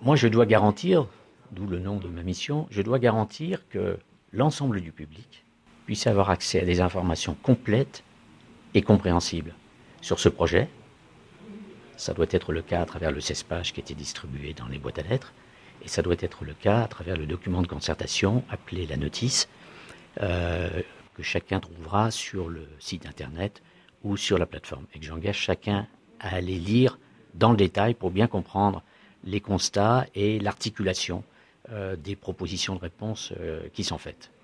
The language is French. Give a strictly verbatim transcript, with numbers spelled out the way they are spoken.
moi, je dois garantir, d'où le nom de ma mission, je dois garantir que l'ensemble du public puisse avoir accès à des informations complètes et compréhensibles sur ce projet. Ça doit être le cas à travers le seize pages qui était distribué dans les boîtes à lettres, et ça doit être le cas à travers le document de concertation appelé la notice, euh, que chacun trouvera sur le site internet ou sur la plateforme, et que j'engage chacun à aller lire dans le détail pour bien comprendre les constats et l'articulation euh, des propositions de réponse euh, qui sont faites.